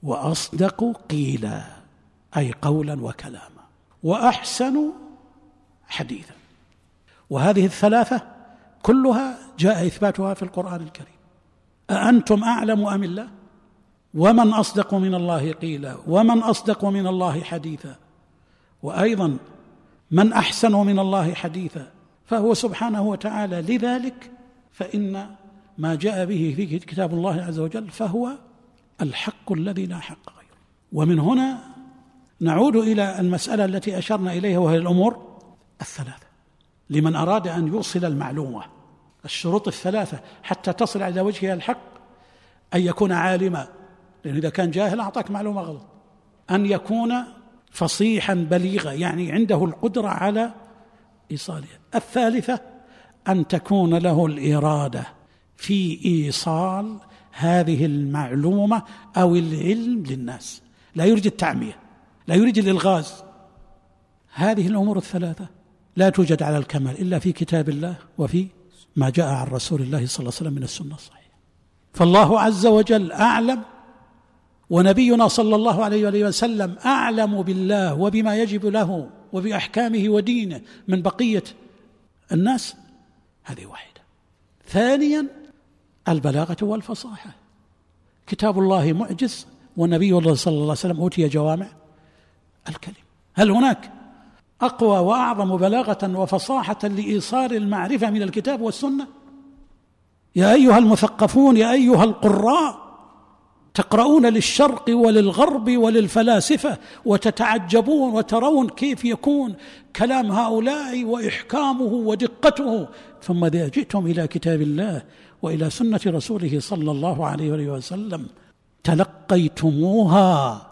وأصدق قيلا، أي قولا وكلاما، وأحسن حديثا. وهذه الثلاثة كلها جاء إثباتها في القرآن الكريم. أأنتم أعلم أم الله؟ ومن أصدق من الله قيلا، ومن أصدق من الله حديثا. وأيضا من أحسن من الله حديثا، فهو سبحانه وتعالى. لذلك فإن ما جاء به في كتاب الله عز وجل فهو الحق الذي لا حق غيره. ومن هنا نعود إلى المسألة التي أشرنا إليها، وهي الأمور الثلاثة لمن أراد أن يوصل المعلومة. الشروط الثلاثة حتى تصل إلى وجهها الحق: أن يكون عالما، لأنه إذا كان جاهل أعطاك معلومة غلط. أن يكون فصيحا بليغا، يعني عنده القدرة على إيصالها. الثالثة أن تكون له الإرادة في إيصال هذه المعلومة أو العلم للناس، لا يريد التعمية، لا يريد الإلغاز. هذه الأمور الثلاثة لا توجد على الكمال إلا في كتاب الله وفي ما جاء عن رسول الله صلى الله عليه وسلم من السنة الصحيحة. فالله عز وجل أعلم، ونبينا صلى الله عليه وآله وسلم أعلم بالله وبما يجب له وبأحكامه ودينه من بقية الناس. هذه واحدة. ثانيا البلاغة والفصاحة. كتاب الله معجز، والنبي الله صلى الله عليه وسلم أوتي جوامع الكلم. هل هناك أقوى وأعظم بلاغة وفصاحة لإيصال المعرفة من الكتاب والسنة؟ يا أيها المثقفون، يا أيها القراء، تقرؤون للشرق وللغرب وللفلاسفة وتتعجبون وترون كيف يكون كلام هؤلاء وإحكامه ودقته، ثم إذا جئتم إلى كتاب الله وإلى سنة رسوله صلى الله عليه وسلم تلقيتموها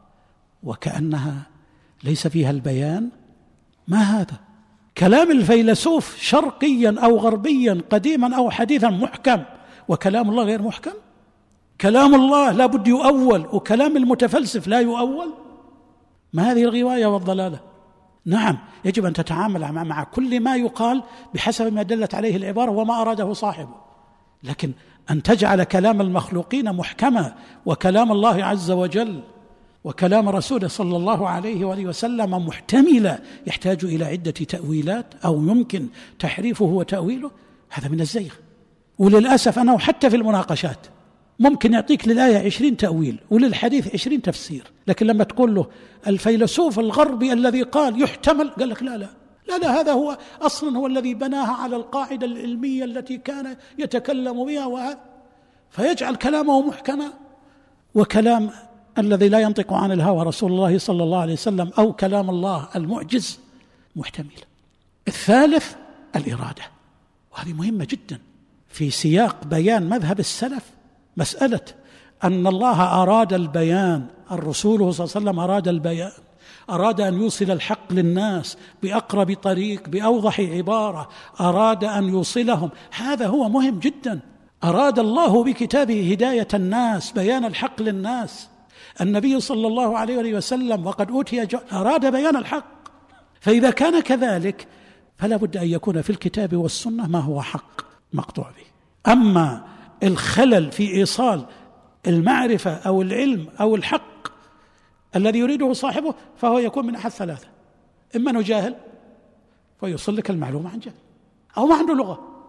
وكأنها ليس فيها البيان. ما هذا؟ كلام الفيلسوف شرقيا أو غربيا قديما أو حديثا محكم، وكلام الله غير محكم. كلام الله لا بد يؤول، وكلام المتفلسف لا يؤول. ما هذه الغواية والضلالة؟ نعم، يجب أن تتعامل مع كل ما يقال بحسب ما دلت عليه العبارة وما أراده صاحبه، لكن أن تجعل كلام المخلوقين محكما وكلام الله عز وجل وكلام رسوله صلى الله عليه وآله وسلم محتملا يحتاج إلى عدة تأويلات أو يمكن تحريفه وتأويله، هذا من الزيغ. وللأسف أنه حتى في المناقشات ممكن يعطيك للآية 20 تأويل وللحديث 20 تفسير، لكن لما تقول له الفيلسوف الغربي الذي قال يحتمل، قال لك لا لا لا لا، هذا هو أصلا هو الذي بناها على القاعدة العلمية التي كان يتكلم بها، وهذا فيجعل كلامه محكما، وكلام الذي لا ينطق عن الهوى رسول الله صلى الله عليه وسلم أو كلام الله المعجز محتمل. الثالث الإرادة، وهذه مهمة جدا في سياق بيان مذهب السلف. مسألة أن الله أراد البيان، الرسول صلى الله عليه وسلم أراد البيان، أراد أن يوصل الحق للناس بأقرب طريق بأوضح عبارة، أراد أن يوصلهم، هذا هو مهم جدا. أراد الله بكتابه هداية الناس، بيان الحق للناس. النبي صلى الله عليه وسلم وقد أوتي أراد بيان الحق. فإذا كان كذلك فلا بد أن يكون في الكتاب والسنة ما هو حق مقطوع به. أما الخلل في إيصال المعرفة أو العلم أو الحق الذي يريده صاحبه فهو يكون من أحد ثلاثة: إما أنه جاهل فيوصل لك المعلومة عن جهل، أو ما عنده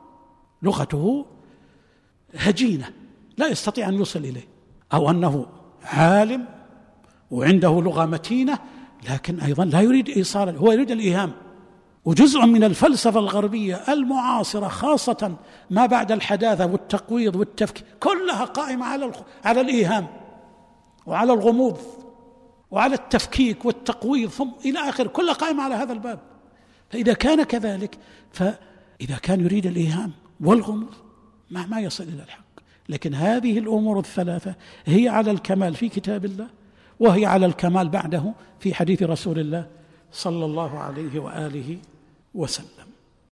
لغته هجينة لا يستطيع أن يوصل إليه، أو أنه عالم وعنده لغة متينة لكن أيضا لا يريد إيصالا، هو يريد الإيهام. وجزء من الفلسفة الغربية المعاصرة خاصة ما بعد الحداثة والتقويض والتفكير كلها قائمة على الإيهام وعلى الغموض وعلى التفكيك والتقويض ثم إلى آخر، كلها قائمة على هذا الباب. فإذا كان كذلك، فإذا كان يريد الإيهام والغموض ما يصل إلى الحق. لكن هذه الأمور الثلاثة هي على الكمال في كتاب الله، وهي على الكمال بعده في حديث رسول الله صلى الله عليه وآله وسلم.